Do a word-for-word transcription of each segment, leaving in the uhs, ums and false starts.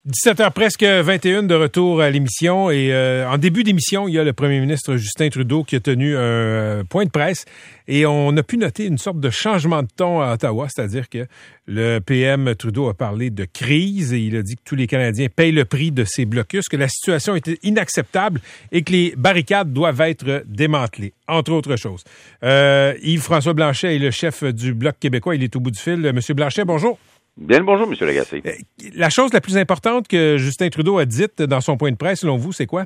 dix-sept heures presque vingt et une de retour à l'émission. Et euh, en début d'émission, il y a le premier ministre Justin Trudeau qui a tenu un euh, point de presse. Et on a pu noter une sorte de changement de ton à Ottawa, c'est-à-dire que le P M Trudeau a parlé de crise et il a dit que tous les Canadiens payent le prix de ces blocus, que la situation était inacceptable et que les barricades doivent être démantelées, entre autres choses. Euh, Yves-François Blanchet est le chef du Bloc québécois. Il est au bout du fil. Monsieur Blanchet, bonjour. Bien le bonjour, M. Lagacé. La chose la plus importante que Justin Trudeau a dite dans son point de presse, selon vous, c'est quoi?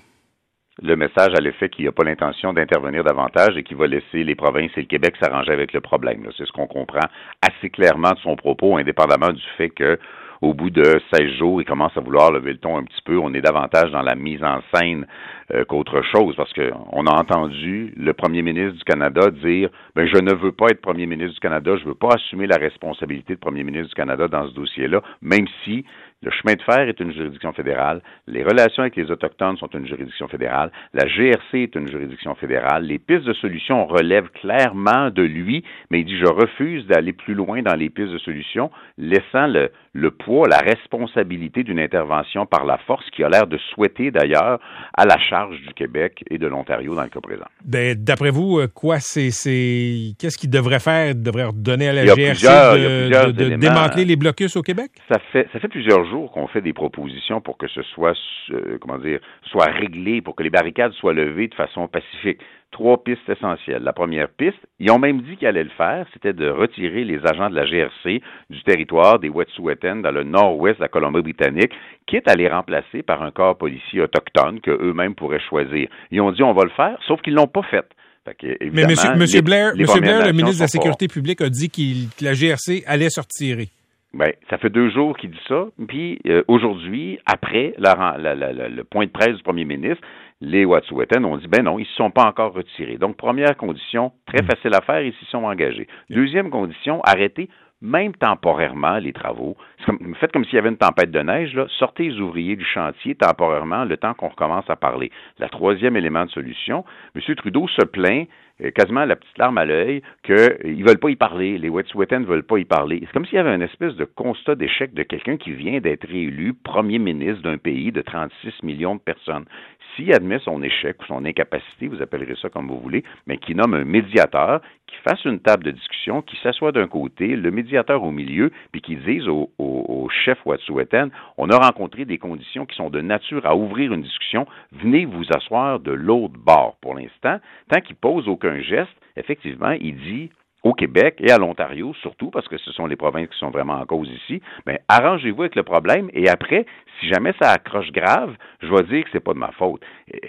Le message à l'effet qu'il n'a pas l'intention d'intervenir davantage et qu'il va laisser les provinces et le Québec s'arranger avec le problème. C'est ce qu'on comprend assez clairement de son propos, indépendamment du fait que au bout de seize jours, il commence à vouloir lever le ton un petit peu. On est davantage dans la mise en scène euh, qu'autre chose, parce que on a entendu le premier ministre du Canada dire « Ben, je ne veux pas être premier ministre du Canada, je ne veux pas assumer la responsabilité de premier ministre du Canada dans ce dossier-là, même si le chemin de fer est une juridiction fédérale, les relations avec les Autochtones sont une juridiction fédérale, la G R C est une juridiction fédérale, les pistes de solutions relèvent clairement de lui, mais il dit « Je refuse d'aller plus loin dans les pistes de solutions, laissant le, le poids, la responsabilité d'une intervention par la force qui a l'air de souhaiter d'ailleurs à la charge du Québec et de l'Ontario dans le cas présent. » Ben, d'après vous, quoi c'est, c'est qu'est-ce qu'il devrait faire? Il devrait redonner à la G R C de, de, de démanteler les blocus au Québec? Ça fait, ça fait plusieurs jours qu'on fait des propositions pour que ce soit, euh, comment dire, soit réglé, pour que les barricades soient levées de façon pacifique. Trois pistes essentielles. La première piste, ils ont même dit qu'ils allaient le faire, c'était de retirer les agents de la G R C du territoire des Wet'suwet'en dans le nord-ouest de la Colombie-Britannique, quitte à les remplacer par un corps policier autochtone qu'eux-mêmes pourraient choisir. Ils ont dit on va le faire, sauf qu'ils l'ont pas fait. Fait que, Mais M. Monsieur Blair, Monsieur Blair, le ministre de la Sécurité pas... publique, a dit qu'il, que la G R C allait se retirer. Ben, ça fait deux jours qu'il dit ça. Puis euh, aujourd'hui, après la, la, la, la, le point de presse du premier ministre, les Wet'suwet'en ont dit ben non, ils ne se sont pas encore retirés. Donc, première condition, très facile à faire, ils s'y sont engagés. Deuxième condition, arrêter même temporairement les travaux. C'est comme, faites comme s'il y avait une tempête de neige, là, sortez les ouvriers du chantier temporairement le temps qu'on recommence à parler. La troisième élément de solution, M. Trudeau se plaint quasiment la petite larme à l'œil, qu'ils ne veulent pas y parler, les Wet'suwet'en ne veulent pas y parler. C'est comme s'il y avait une espèce de constat d'échec de quelqu'un qui vient d'être élu premier ministre d'un pays de trente-six millions de personnes. S'il admet son échec ou son incapacité, vous appellerez ça comme vous voulez, mais qui nomme un médiateur, qui fasse une table de discussion, qui s'assoit d'un côté, le médiateur au milieu, puis qui dise au, au, au chef Wet'suwet'en, on a rencontré des conditions qui sont de nature à ouvrir une discussion, venez vous asseoir de l'autre bord. Pour l'instant, tant qu'il pose aucun geste, effectivement, il dit au Québec et à l'Ontario, surtout parce que ce sont les provinces qui sont vraiment en cause ici, bien, arrangez-vous avec le problème et après, si jamais ça accroche grave, je vais dire que c'est pas de ma faute.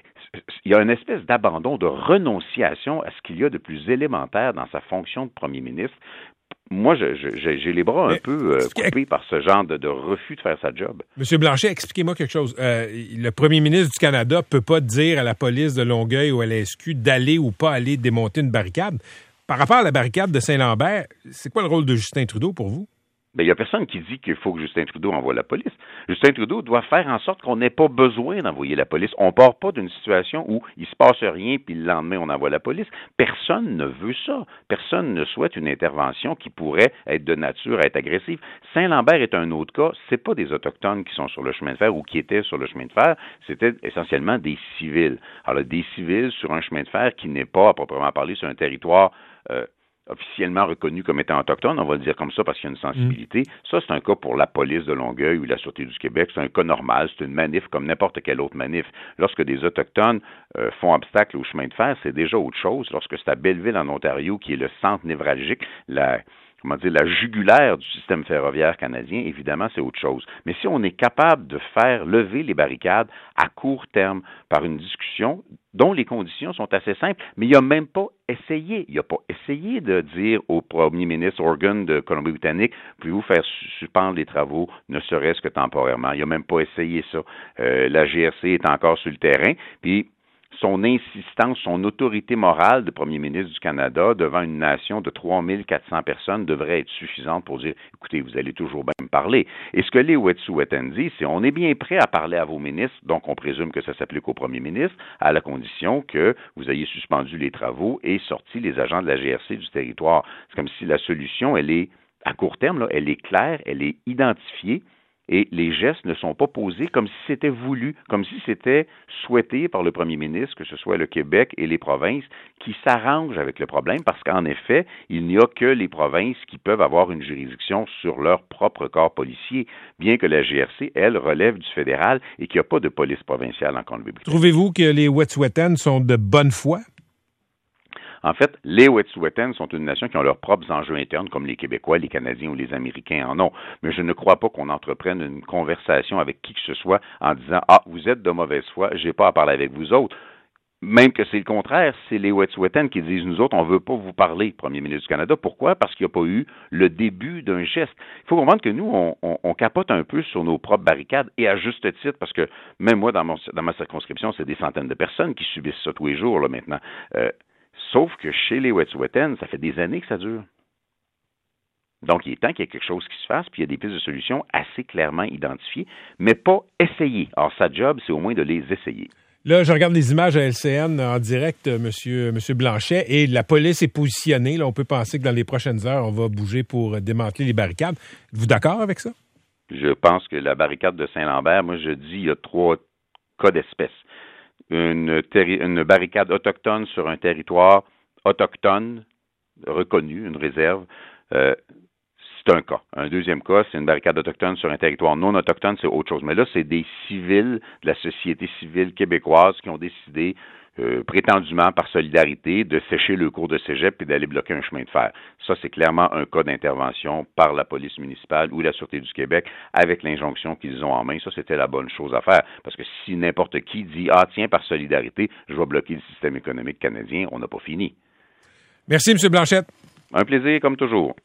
Il y a une espèce d'abandon, de renonciation à ce qu'il y a de plus élémentaire dans sa fonction de premier ministre. Moi, je, je, j'ai les bras un Mais, peu euh, coupés par ce genre de, de refus de faire sa job. Monsieur Blanchet, expliquez-moi quelque chose. Euh, le premier ministre du Canada peut pas dire à la police de Longueuil ou à la S Q d'aller ou pas aller démonter une barricade. Par rapport à la barricade de Saint-Lambert, c'est quoi le rôle de Justin Trudeau pour vous? Bien, il n'y a personne qui dit qu'il faut que Justin Trudeau envoie la police. Justin Trudeau doit faire en sorte qu'on n'ait pas besoin d'envoyer la police. On ne part pas d'une situation où il ne se passe rien puis le lendemain, on envoie la police. Personne ne veut ça. Personne ne souhaite une intervention qui pourrait être de nature à être agressive. Saint-Lambert est un autre cas. Ce n'est pas des Autochtones qui sont sur le chemin de fer ou qui étaient sur le chemin de fer. C'était essentiellement des civils. Alors, des civils sur un chemin de fer qui n'est pas, à proprement parler, sur un territoire euh, officiellement reconnu comme étant autochtone, on va le dire comme ça parce qu'il y a une sensibilité. Mmh. Ça, c'est un cas pour la police de Longueuil ou la Sûreté du Québec. C'est un cas normal, c'est une manif comme n'importe quelle autre manif. Lorsque des Autochtones euh, font obstacle au chemin de fer, c'est déjà autre chose. Lorsque c'est à Belleville, en Ontario, qui est le centre névralgique, la... comment dire, la jugulaire du système ferroviaire canadien, évidemment, c'est autre chose. Mais si on est capable de faire lever les barricades à court terme par une discussion dont les conditions sont assez simples, mais il n'a même pas essayé. Il n'a pas essayé de dire au premier ministre Horgan de Colombie-Britannique, pouvez-vous faire suspendre les travaux, ne serait-ce que temporairement. Il n'a même pas essayé ça. Euh, la G R C est encore sur le terrain, puis son insistance, son autorité morale de premier ministre du Canada devant une nation de trois mille quatre cents personnes devrait être suffisante pour dire, écoutez, vous allez toujours bien me parler. Et ce que les Wet'suwet'en disent, c'est on est bien prêt à parler à vos ministres, donc on présume que ça s'applique au premier ministre, à la condition que vous ayez suspendu les travaux et sorti les agents de la G R C du territoire. C'est comme si la solution, elle est à court terme, là, elle est claire, elle est identifiée. Et les gestes ne sont pas posés comme si c'était voulu, comme si c'était souhaité par le premier ministre, que ce soit le Québec et les provinces, qui s'arrangent avec le problème, parce qu'en effet, il n'y a que les provinces qui peuvent avoir une juridiction sur leur propre corps policier, bien que la G R C, elle, relève du fédéral et qu'il n'y a pas de police provinciale en Colombie-Britannique. Trouvez-vous que les Wet'suwet'en sont de bonne foi? En fait, les Wet'suwet'en sont une nation qui ont leurs propres enjeux internes, comme les Québécois, les Canadiens ou les Américains en ont. Mais je ne crois pas qu'on entreprenne une conversation avec qui que ce soit en disant « Ah, vous êtes de mauvaise foi, j'ai pas à parler avec vous autres ». Même que c'est le contraire, c'est les Wet'suwet'en qui disent « Nous autres, on veut pas vous parler, Premier ministre du Canada ». Pourquoi? Parce qu'il n'y a pas eu le début d'un geste. Il faut comprendre que nous, on, on, on capote un peu sur nos propres barricades, et à juste titre, parce que même moi, dans, mon, dans ma circonscription, c'est des centaines de personnes qui subissent ça tous les jours là maintenant. Euh, Sauf que chez les Wet'suwet'en, ça fait des années que ça dure. Donc, il est temps qu'il y ait quelque chose qui se fasse, puis il y a des pistes de solutions assez clairement identifiées, mais pas essayées. Alors, sa job, c'est au moins de les essayer. Là, je regarde les images à L C N en direct, monsieur, monsieur Blanchet, et la police est positionnée. Là, on peut penser que dans les prochaines heures, on va bouger pour démanteler les barricades. Êtes-vous d'accord avec ça? Je pense que la barricade de Saint-Lambert, moi, je dis, il y a trois cas d'espèce. Une, terri- une barricade autochtone sur un territoire autochtone reconnu, une réserve, euh, c'est un cas. Un deuxième cas, c'est une barricade autochtone sur un territoire non autochtone, c'est autre chose. Mais là, c'est des civils de la société civile québécoise qui ont décidé, euh, prétendument par solidarité, de sécher le cours de cégep et d'aller bloquer un chemin de fer. Ça, c'est clairement un cas d'intervention par la police municipale ou la Sûreté du Québec avec l'injonction qu'ils ont en main. Ça, c'était la bonne chose à faire. Parce que si n'importe qui dit « Ah, tiens, par solidarité, je vais bloquer le système économique canadien », on n'a pas fini. Merci, M. Blanchette. Un plaisir, comme toujours.